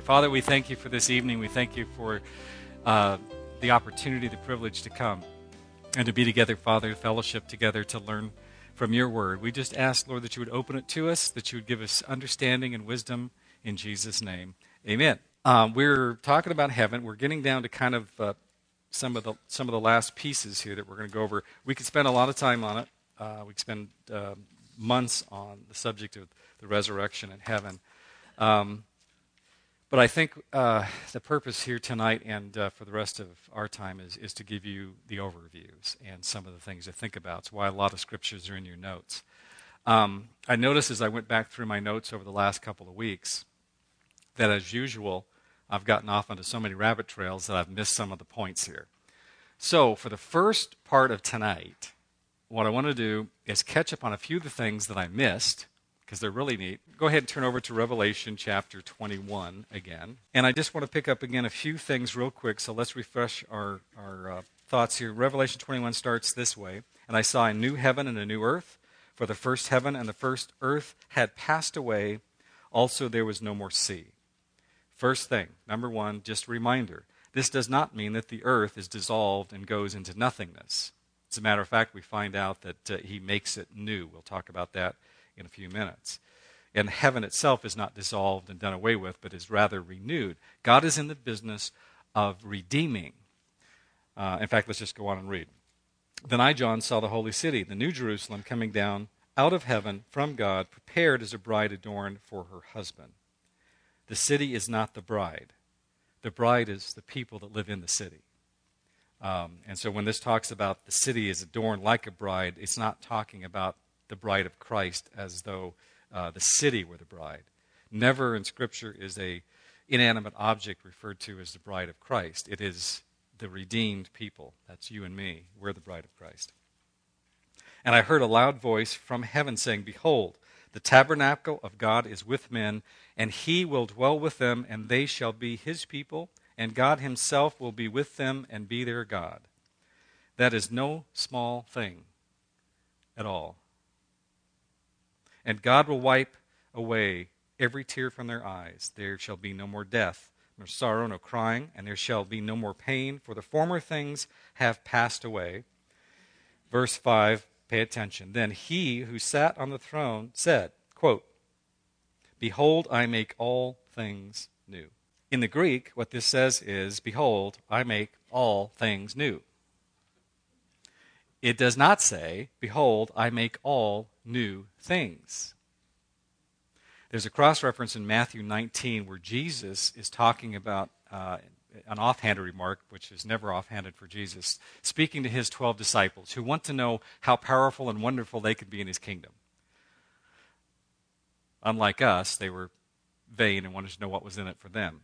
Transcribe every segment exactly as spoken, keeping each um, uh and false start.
Father, we thank you for this evening. We thank you for uh, the opportunity, the privilege to come and to be together, Father, fellowship together to learn from your word. We just ask, Lord, that you would open it to us, that you would give us understanding and wisdom in Jesus' name. Amen. Um, we're talking about heaven. We're getting down to kind of uh, some of the some of the last pieces here that we're going to go over. We could spend a lot of time on it. Uh, we could spend uh, months on the subject of the resurrection and heaven. Um, But I think uh, the purpose here tonight and uh, for the rest of our time is, is to give you the overviews and some of the things to think about. It's why a lot of scriptures are in your notes. Um, I noticed as I went back through my notes over the last couple of weeks that, as usual, I've gotten off onto so many rabbit trails that I've missed some of the points here. So for the first part of tonight, what I want to do is catch up on a few of the things that I missed, because they're really neat. Go ahead and turn over to Revelation chapter twenty-one again. And I just want to pick up again a few things real quick, so let's refresh our, our uh, thoughts here. Revelation twenty-one starts this way. And I saw a new heaven and a new earth, for the first heaven and the first earth had passed away. Also there was no more sea. First thing, number one, just a reminder. This does not mean that the earth is dissolved and goes into nothingness. As a matter of fact, we find out that uh, he makes it new. We'll talk about that in a few minutes. And heaven itself is not dissolved and done away with, but is rather renewed. God is in the business of redeeming. Uh, in fact, let's just go on and read. Then I, John, saw the holy city, the new Jerusalem, coming down out of heaven from God, prepared as a bride adorned for her husband. The city is not the bride. The bride is the people that live in the city. Um, and so when this talks about the city is adorned like a bride, it's not talking about the bride of Christ as though uh, the city were the bride. Never in Scripture is a inanimate object referred to as the bride of Christ. It is the redeemed people. That's you and me. We're the bride of Christ. And I heard a loud voice from heaven saying, Behold, the tabernacle of God is with men, and he will dwell with them, and they shall be his people, and God himself will be with them and be their God. That is no small thing at all. And God will wipe away every tear from their eyes. There shall be no more death, nor sorrow, nor crying, and there shall be no more pain, for the former things have passed away. Verse five, pay attention. Then he who sat on the throne said, quote, Behold, I make all things new. In the Greek, what this says is, Behold, I make all things new. It does not say, Behold, I make all new things. There's a cross-reference in Matthew nineteen where Jesus is talking about uh, an offhanded remark, which is never offhanded for Jesus, speaking to his twelve disciples who want to know how powerful and wonderful they could be in his kingdom. Unlike us, they were vain and wanted to know what was in it for them.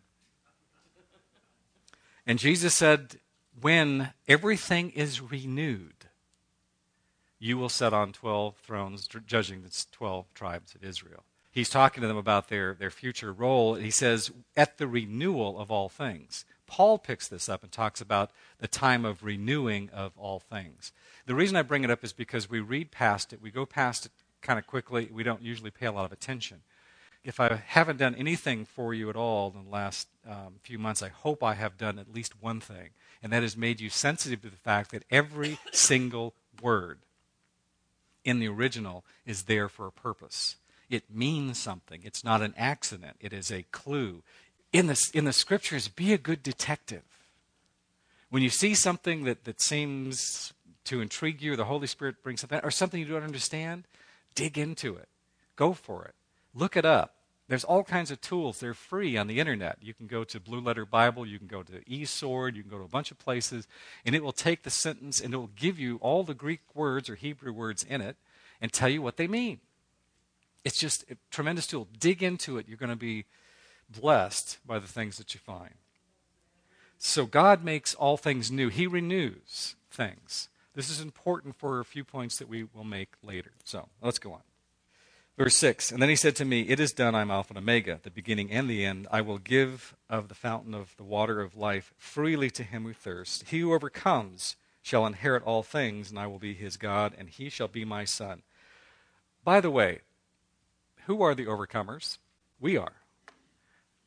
And Jesus said, when everything is renewed, you will sit on twelve thrones, judging the twelve tribes of Israel. He's talking to them about their, their future role. He says, at the renewal of all things. Paul picks this up and talks about the time of renewing of all things. The reason I bring it up is because we read past it. We go past it kind of quickly. We don't usually pay a lot of attention. If I haven't done anything for you at all in the last um, few months, I hope I have done at least one thing, and that has made you sensitive to the fact that every single word in the original is there for a purpose. It means something. It's not an accident. It is a clue. In the, in the Scriptures, be a good detective. When you see something that, that seems to intrigue you, or the Holy Spirit brings something, or something you don't understand, dig into it. Go for it. Look it up. There's all kinds of tools. They're free on the internet. You can go to Blue Letter Bible. You can go to eSword. You can go to a bunch of places. And it will take the sentence and it will give you all the Greek words or Hebrew words in it and tell you what they mean. It's just a tremendous tool. Dig into it. You're going to be blessed by the things that you find. So God makes all things new. He renews things. This is important for a few points that we will make later. So let's go on. Verse six, and then he said to me, It is done, I am Alpha and Omega, the beginning and the end. I will give of the fountain of the water of life freely to him who thirsts. He who overcomes shall inherit all things, and I will be his God, and he shall be my son. By the way, who are the overcomers? We are.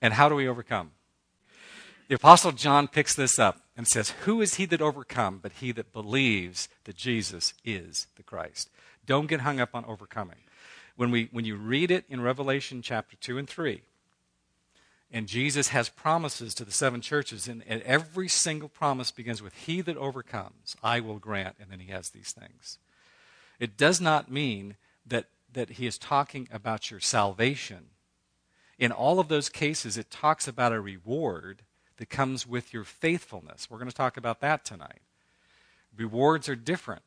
And how do we overcome? The Apostle John picks this up and says, who is he that overcome but he that believes that Jesus is the Christ? Don't get hung up on overcoming. When we when you read it in Revelation chapter two and three, and Jesus has promises to the seven churches, and, and every single promise begins with, he that overcomes, I will grant, and then he has these things. It does not mean that, that he is talking about your salvation. In all of those cases, it talks about a reward that comes with your faithfulness. We're going to talk about that tonight. Rewards are different.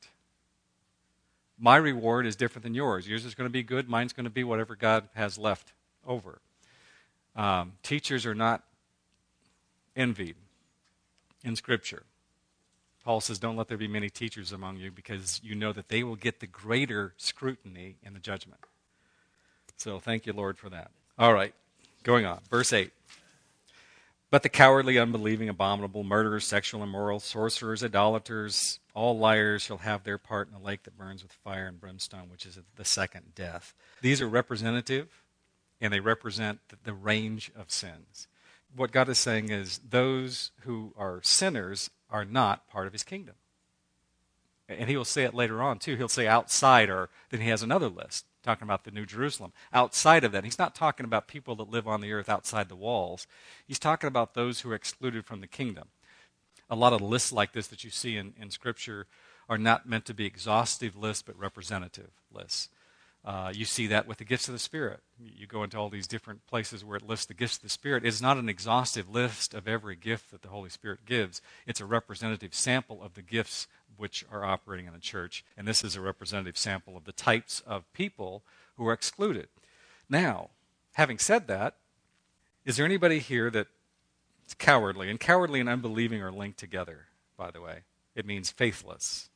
My reward is different than yours. Yours is going to be good. Mine's going to be whatever God has left over. Um, teachers are not envied in Scripture. Paul says, don't let there be many teachers among you, because you know that they will get the greater scrutiny in the judgment. So thank you, Lord, for that. All right, going on. Verse eight. But the cowardly, unbelieving, abominable, murderers, sexual immoral, sorcerers, idolaters, all liars shall have their part in the lake that burns with fire and brimstone, which is the second death. These are representative, and they represent the range of sins. What God is saying is those who are sinners are not part of his kingdom. And he will say it later on, too. He'll say outside, or then he has another list, talking about the New Jerusalem. Outside of that, he's not talking about people that live on the earth outside the walls. He's talking about those who are excluded from the kingdom. A lot of lists like this that you see in, in Scripture are not meant to be exhaustive lists, but representative lists. Uh, you see that with the gifts of the Spirit. You go into all these different places where it lists the gifts of the Spirit. It's not an exhaustive list of every gift that the Holy Spirit gives. It's a representative sample of the gifts which are operating in the church. And this is a representative sample of the types of people who are excluded. Now, having said that, is there anybody here that's cowardly? And cowardly and unbelieving are linked together, by the way. It means faithless.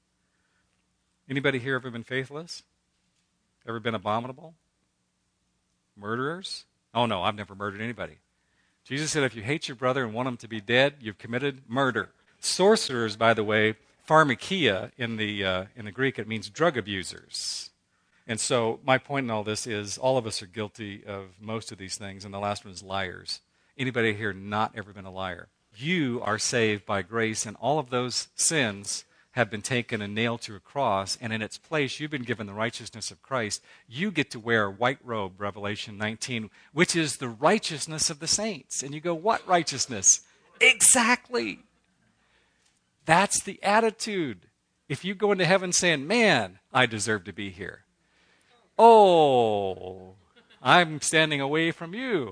Anybody here ever been faithless? Ever been abominable? Murderers? Oh no, I've never murdered anybody. Jesus said if you hate your brother and want him to be dead, you've committed murder. Sorcerers, by the way, pharmakia in the uh, in the Greek, it means drug abusers. And so my point in all this is all of us are guilty of most of these things, and the last one is liars. Anybody here not ever been a liar? You are saved by grace, and all of those sins have been taken and nailed to a cross, and in its place you've been given the righteousness of Christ. You get to wear a white robe, Revelation nineteen, which is the righteousness of the saints. And you go, what righteousness? Exactly. That's the attitude. If you go into heaven saying, man, I deserve to be here. Oh, I'm standing away from you.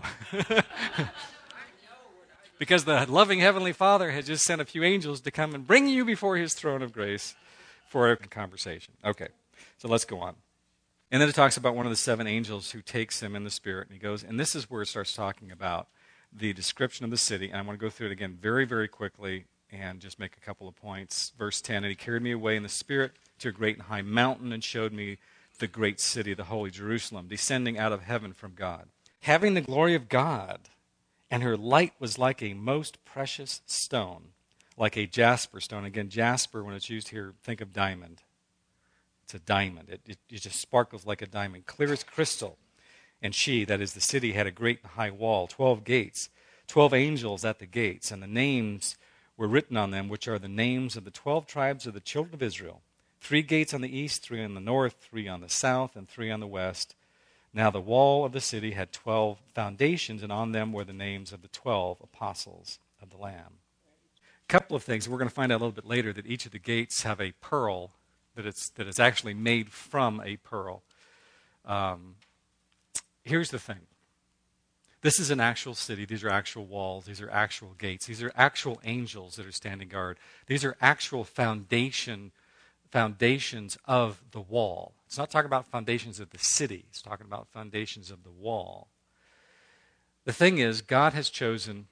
Because the loving Heavenly Father has just sent a few angels to come and bring you before his throne of grace for a conversation. Okay, so let's go on. And then it talks about one of the seven angels who takes him in the Spirit, and he goes, and this is where it starts talking about the description of the city. And I want to go through it again very, very quickly and just make a couple of points. Verse ten, and he carried me away in the Spirit to a great and high mountain and showed me the great city, the holy Jerusalem, descending out of heaven from God, having the glory of God. And her light was like a most precious stone, like a jasper stone. Again, jasper, when it's used here, think of diamond. It's a diamond. It, it, it just sparkles like a diamond, clear as crystal. And she, that is the city, had a great and high wall, twelve gates, twelve angels at the gates. And the names were written on them, which are the names of the twelve tribes of the children of Israel. Three gates on the east, three on the north, three on the south, and three on the west. Now the wall of the city had twelve foundations, and on them were the names of the twelve apostles of the Lamb. A couple of things. We're going to find out a little bit later that each of the gates have a pearl, that it's, that it's actually made from a pearl. Um, here's the thing. This is an actual city. These are actual walls. These are actual gates. These are actual angels that are standing guard. These are actual foundation foundations of the wall. It's not talking about foundations of the city. It's talking about foundations of the wall. The thing is, God has chosen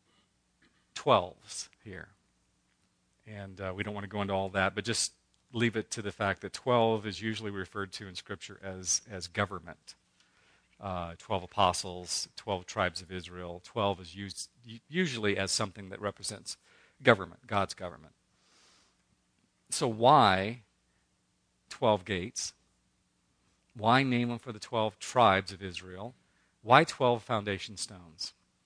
twelves here. And uh, we don't want to go into all that, but just leave it to the fact that twelve is usually referred to in Scripture as, as government. Uh, twelve apostles, twelve tribes of Israel. twelve is used usually as something that represents government, God's government. So why twelve gates? Why name them for the twelve tribes of Israel? Why twelve foundation stones?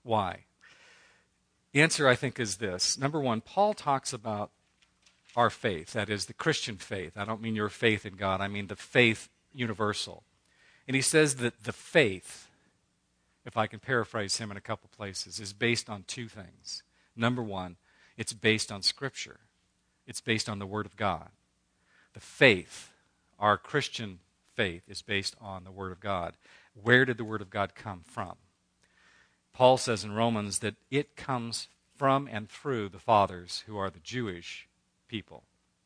Why? The answer, I think, is this. Number one, Paul talks about our faith, that is, the Christian faith. I don't mean your faith in God, I mean the faith universal. And he says that the faith, if I can paraphrase him in a couple places, is based on two things. Number one, it's based on Scripture. It's based on the Word of God. The faith, our Christian faith, is based on the Word of God. Where did the Word of God come from? Paul says in Romans that it comes from and through the fathers, who are the Jewish people.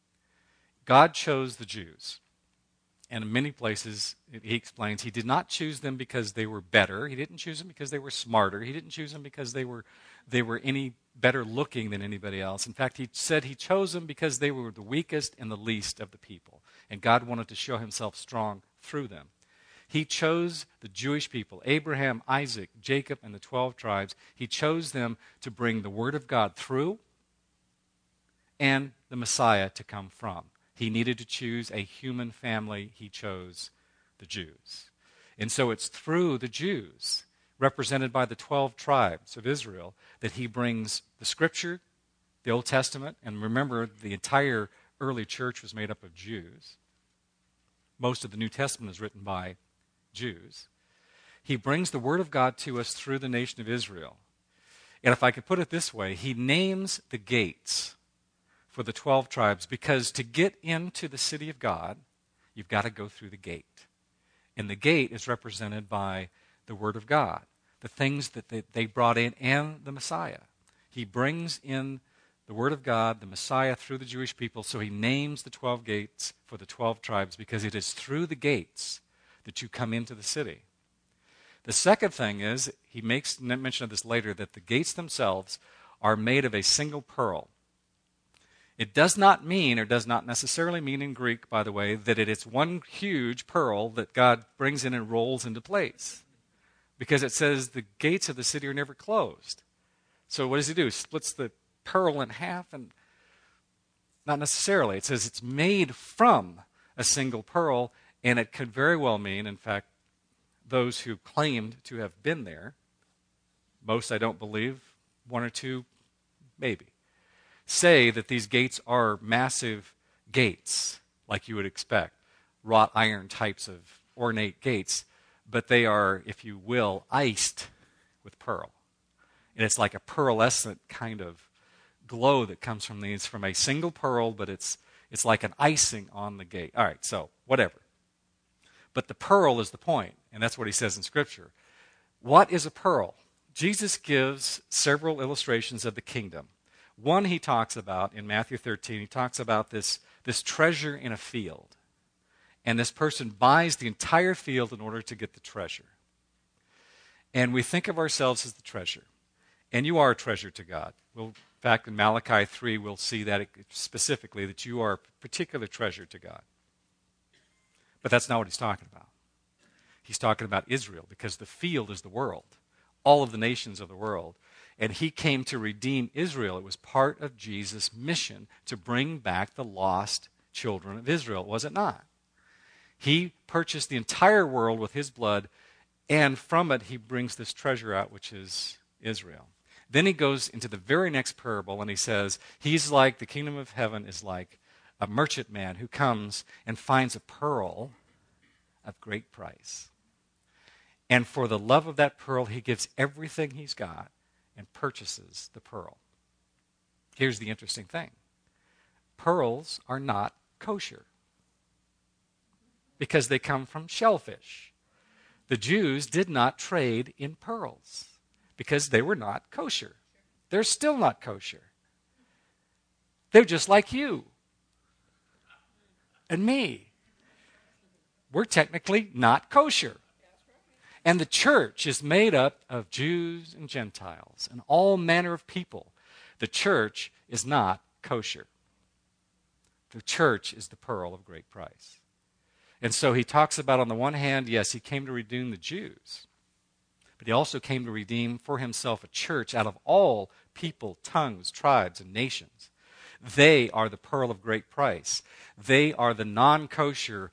God chose the Jews. And in many places, he explains, he did not choose them because they were better. He didn't choose them because they were smarter. He didn't choose them because they were, they were any better looking than anybody else. In fact, he said he chose them because they were the weakest and the least of the people. And God wanted to show himself strong through them. He chose the Jewish people, Abraham, Isaac, Jacob, and the twelve tribes. He chose them to bring the Word of God through and the Messiah to come from. He needed to choose a human family. He chose the Jews. And so it's through the Jews, represented by the twelve tribes of Israel, that he brings the Scripture, the Old Testament, and remember, the entire early church was made up of Jews. Most of the New Testament is written by Jews. He brings the Word of God to us through the nation of Israel. And if I could put it this way, he names the gates for the twelve tribes, because to get into the city of God, you've got to go through the gate. And the gate is represented by the Word of God, the things that they, they brought in, and the Messiah. He brings in the Word of God, the Messiah, through the Jewish people, so he names the twelve gates for the twelve tribes, because it is through the gates that you come into the city. The second thing is, he makes mention of this later, that the gates themselves are made of a single pearl. It does not mean, or does not necessarily mean in Greek, by the way, that it is one huge pearl that God brings in and rolls into place. Because it says the gates of the city are never closed. So what does he do? He splits the pearl in half? And not necessarily. It says it's made from a single pearl, and it could very well mean, in fact, those who claimed to have been there, most I don't believe, one or two maybe, say that these gates are massive gates, like you would expect, wrought iron types of ornate gates, but they are, if you will, iced with pearl. And it's like a pearlescent kind of glow that comes from these, from a single pearl, but it's it's like an icing on the gate. All right, so whatever. But the pearl is the point, and that's what he says in Scripture. What is a pearl? Jesus gives several illustrations of the kingdom. One he talks about in Matthew thirteen, he talks about this, this treasure in a field. And this person buys the entire field in order to get the treasure. And we think of ourselves as the treasure. And you are a treasure to God. We'll, in fact, in Malachi three, we'll see that specifically, that you are a particular treasure to God. But that's not what he's talking about. He's talking about Israel, because the field is the world, all of the nations of the world. And he came to redeem Israel. It was part of Jesus' mission to bring back the lost children of Israel, was it not? He purchased the entire world with his blood, and from it he brings this treasure out, which is Israel. Then he goes into the very next parable, and he says, he's like, the kingdom of heaven is like a merchant man who comes and finds a pearl of great price. And for the love of that pearl, he gives everything he's got and purchases the pearl. Here's the interesting thing. Pearls are not kosher because they come from shellfish. The Jews did not trade in pearls because they were not kosher. They're still not kosher. They're just like you and me. We're technically not kosher. And the church is made up of Jews and Gentiles and all manner of people. The church is not kosher. The church is the pearl of great price. And so he talks about, on the one hand, yes, he came to redeem the Jews, but he also came to redeem for himself a church out of all people, tongues, tribes, and nations. They are the pearl of great price. They are the non-kosher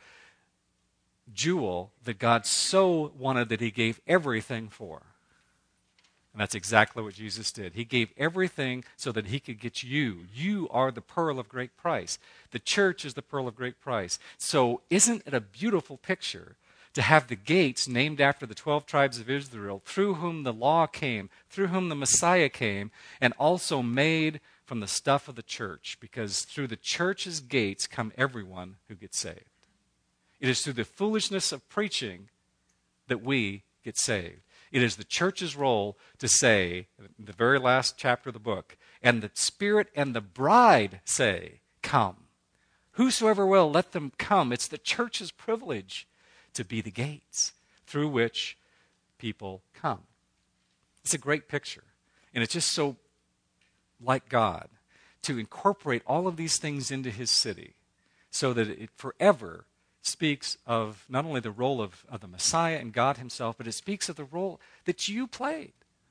jewel that God so wanted that he gave everything for. And that's exactly what Jesus did. He gave everything so that he could get you. You are the pearl of great price. The church is the pearl of great price. So isn't it a beautiful picture to have the gates named after the twelve tribes of Israel, through whom the law came, through whom the Messiah came, and also made from the stuff of the church? Because through the church's gates come everyone who gets saved. It is through the foolishness of preaching that we get saved. It is the church's role to say, in the very last chapter of the book, and the Spirit and the bride say, come. Whosoever will, let them come. It's the church's privilege to be the gates through which people come. It's a great picture. And it's just so like God to incorporate all of these things into his city so that it forever speaks of not only the role of, of the Messiah and God himself, but it speaks of the role that you played.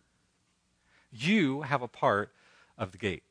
You have a part of the gate.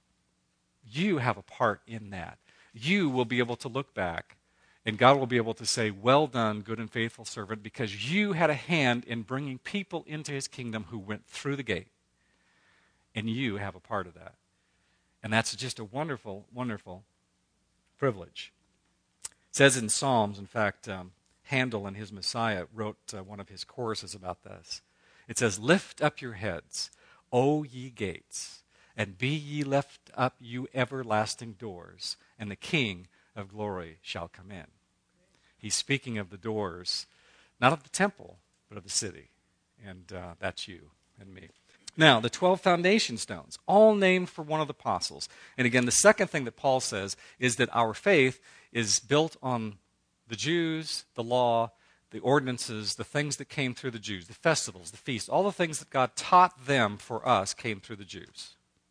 You have a part in that. You will be able to look back and God will be able to say, well done, good and faithful servant, because you had a hand in bringing people into his kingdom who went through the gate. And you have a part of that. And that's just a wonderful, wonderful privilege. It says in Psalms, in fact, um, Handel in his Messiah wrote uh, one of his choruses about this. It says, lift up your heads, O ye gates, and be ye lift up, you everlasting doors, and the King of glory shall come in. He's speaking of the doors, not of the temple, but of the city. And uh, that's you and me. Now, the twelve foundation stones, all named for one of the apostles. And again, the second thing that Paul says is that our faith is built on the Jews, the law, the ordinances, the things that came through the Jews, the festivals, the feasts, all the things that God taught them for us came through the Jews.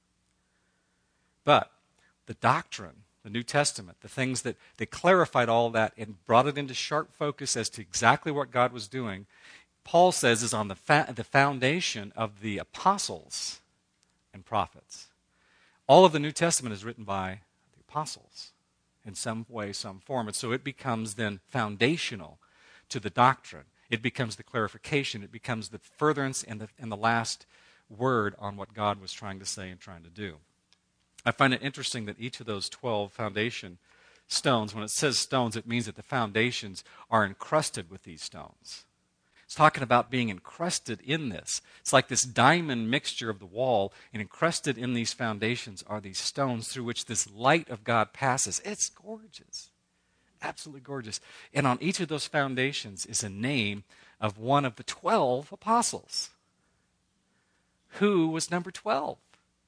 But the doctrine, the New Testament, the things that they clarified all that and brought it into sharp focus as to exactly what God was doing, Paul says is on the fa- the foundation of the apostles and prophets. All of the New Testament is written by the apostles in some way, some form. And so it becomes then foundational to the doctrine. It becomes the clarification. It becomes the furtherance and the, and the last word on what God was trying to say and trying to do. I find it interesting that each of those twelve foundation stones, when it says stones, it means that the foundations are encrusted with these stones. It's talking about being encrusted in this. It's like this diamond mixture of the wall, and encrusted in these foundations are these stones through which this light of God passes. It's gorgeous. Absolutely gorgeous. And on each of those foundations is a name of one of the twelve apostles. Who was number twelve?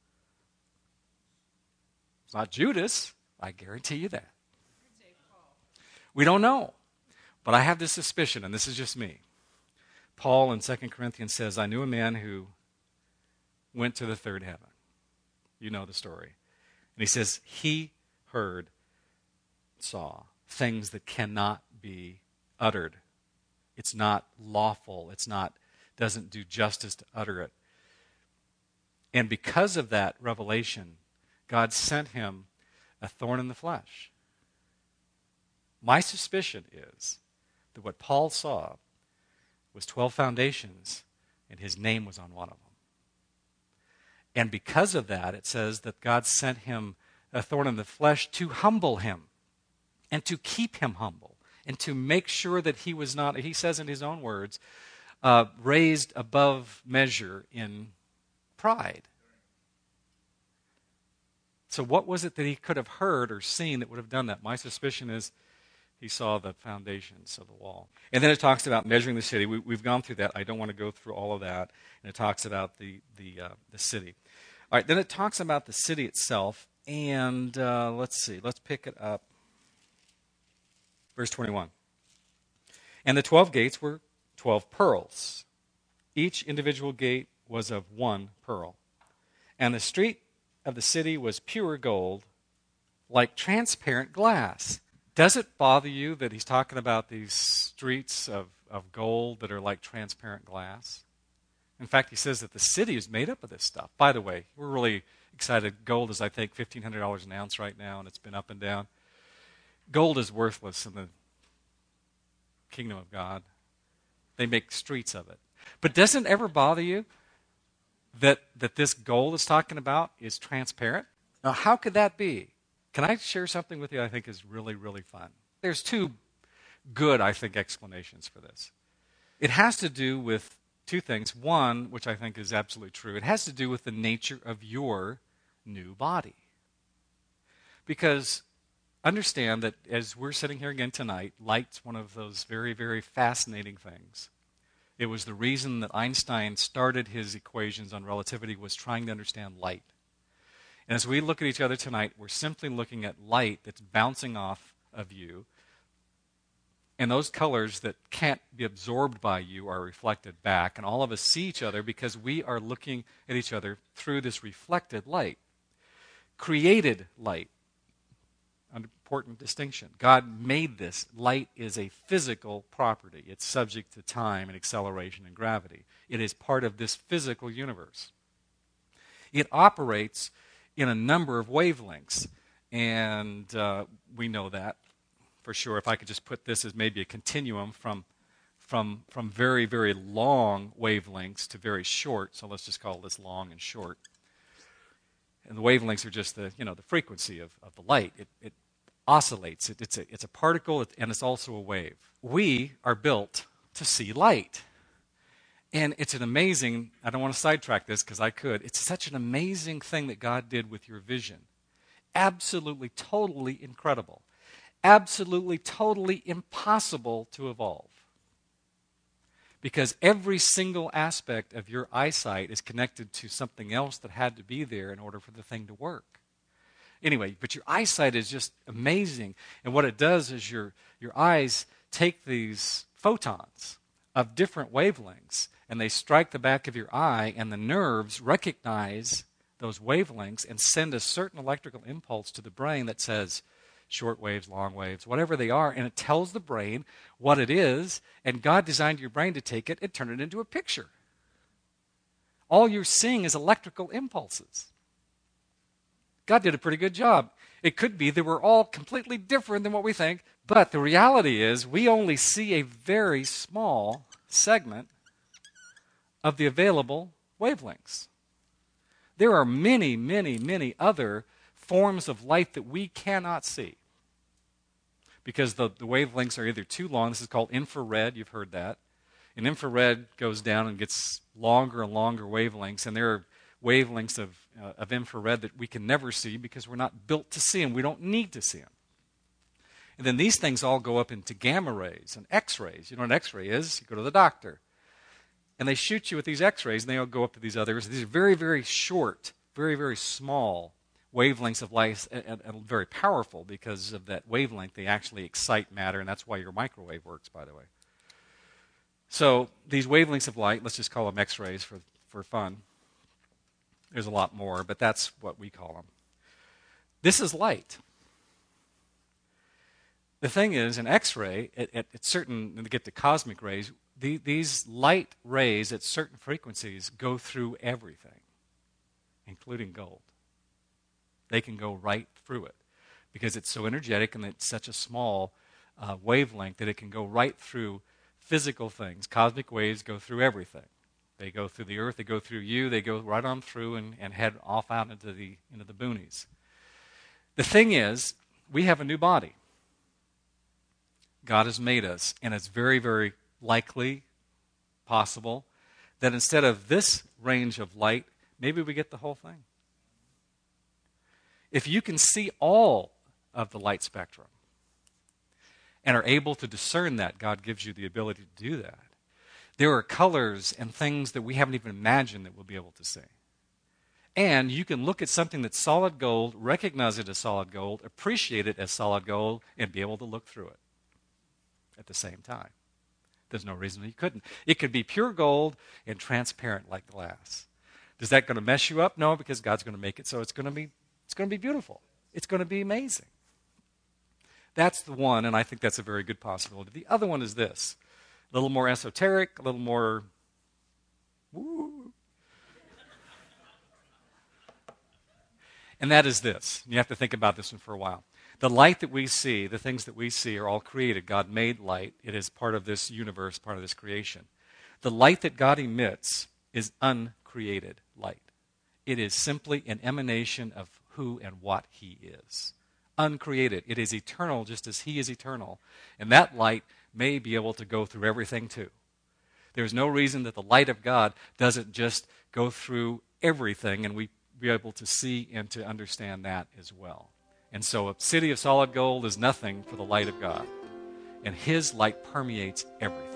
It's not Judas. I guarantee you that. We don't know. But I have this suspicion, and this is just me. Paul in Second Corinthians says, I knew a man who went to the third heaven. You know the story. And he says, he heard, saw things that cannot be uttered. It's not lawful. It's not, doesn't do justice to utter it. And because of that revelation, God sent him a thorn in the flesh. My suspicion is that what Paul saw was twelve foundations, and his name was on one of them. And because of that, it says that God sent him a thorn in the flesh to humble him and to keep him humble and to make sure that he was not, he says in his own words, uh, raised above measure in pride. So what was it that he could have heard or seen that would have done that? My suspicion is he saw the foundations of the wall. And then it talks about measuring the city. We, we've gone through that. I don't want to go through all of that. And it talks about the the, uh, the city. All right, then it talks about the city itself. And uh, let's see. Let's pick it up. Verse twenty-one. And the twelve gates were twelve pearls. Each individual gate was of one pearl. And the street of the city was pure gold, like transparent glass. Does it bother you that he's talking about these streets of, of gold that are like transparent glass? In fact, he says that the city is made up of this stuff. By the way, we're really excited. Gold is, I think, fifteen hundred dollars an ounce right now, and it's been up and down. Gold is worthless in the kingdom of God. They make streets of it. But doesn't it ever bother you that, that this gold is talking about is transparent. Now, how could that be? Can I share something with you I think is really, really fun? There's two good, I think, explanations for this. It has to do with two things. One, which I think is absolutely true, it has to do with the nature of your new body. Because understand that as we're sitting here again tonight, light's one of those very, very fascinating things. It was the reason that Einstein started his equations on relativity, was trying to understand light. And as we look at each other tonight, we're simply looking at light that's bouncing off of you. And those colors that can't be absorbed by you are reflected back. And all of us see each other because we are looking at each other through this reflected light. Created light. An important distinction. God made this. Light is a physical property. It's subject to time and acceleration and gravity. It is part of this physical universe. It operates in a number of wavelengths. And uh, we know that for sure. If I could just put this as maybe a continuum from, from, from very, very long wavelengths to very short. So let's just call this long and short. And the wavelengths are just the, you know, the frequency of, of the light. It, it oscillates. It, it's, a, it's a particle, and it's also a wave. We are built to see light. And it's an amazing, I don't want to sidetrack this because I could, it's such an amazing thing that God did with your vision. Absolutely, totally incredible. Absolutely, totally impossible to evolve. Because every single aspect of your eyesight is connected to something else that had to be there in order for the thing to work. Anyway, but your eyesight is just amazing. And what it does is your, your eyes take these photons of different wavelengths, and they strike the back of your eye, and the nerves recognize those wavelengths and send a certain electrical impulse to the brain that says, short waves, long waves, whatever they are, and it tells the brain what it is, and God designed your brain to take it and turn it into a picture. All you're seeing is electrical impulses. God did a pretty good job. It could be that we're all completely different than what we think, but the reality is we only see a very small segment of the available wavelengths. There are many, many, many other forms of light that we cannot see because the, the wavelengths are either too long. This is called infrared. You've heard that. And infrared goes down and gets longer and longer wavelengths, and there are wavelengths of, uh, of infrared that we can never see because we're not built to see them. We don't need to see them. And then these things all go up into gamma rays and X-rays. You know what an X-ray is? You go to the doctor, and they shoot you with these X-rays, and they all go up to these others. These are very, very short, very, very small wavelengths of light, and, and very powerful because of that wavelength. They actually excite matter, and that's why your microwave works, by the way. So these wavelengths of light, let's just call them X-rays for, for fun. There's a lot more, but that's what we call them. This is light. The thing is, an X-ray, at, at, at certain, when they get to cosmic rays, the, these light rays at certain frequencies go through everything, including gold. They can go right through it because it's so energetic and it's such a small uh, wavelength that it can go right through physical things. Cosmic waves go through everything. They go through the earth, they go through you, they go right on through and, and head off out into the, into the boonies. The thing is, we have a new body. God has made us, and it's very, very likely, possible, that instead of this range of light, maybe we get the whole thing. If you can see all of the light spectrum and are able to discern that, God gives you the ability to do that. There are colors and things that we haven't even imagined that we'll be able to see. And you can look at something that's solid gold, recognize it as solid gold, appreciate it as solid gold, and be able to look through it at the same time. There's no reason you couldn't. It could be pure gold and transparent like glass. Is that going to mess you up? No, because God's going to make it so it's going to be it's going to be beautiful. It's going to be amazing. That's the one, and I think that's a very good possibility. The other one is this. A little more esoteric, a little more woo. And that is this. You have to think about this one for a while. The light that we see, the things that we see are all created. God made light. It is part of this universe, part of this creation. The light that God emits is uncreated light. It is simply an emanation of who and what he is. Uncreated. It is eternal just as he is eternal. And that light may be able to go through everything too. There's no reason that the light of God doesn't just go through everything and we be able to see and to understand that as well. And so a city of solid gold is nothing for the light of God. And his light permeates everything.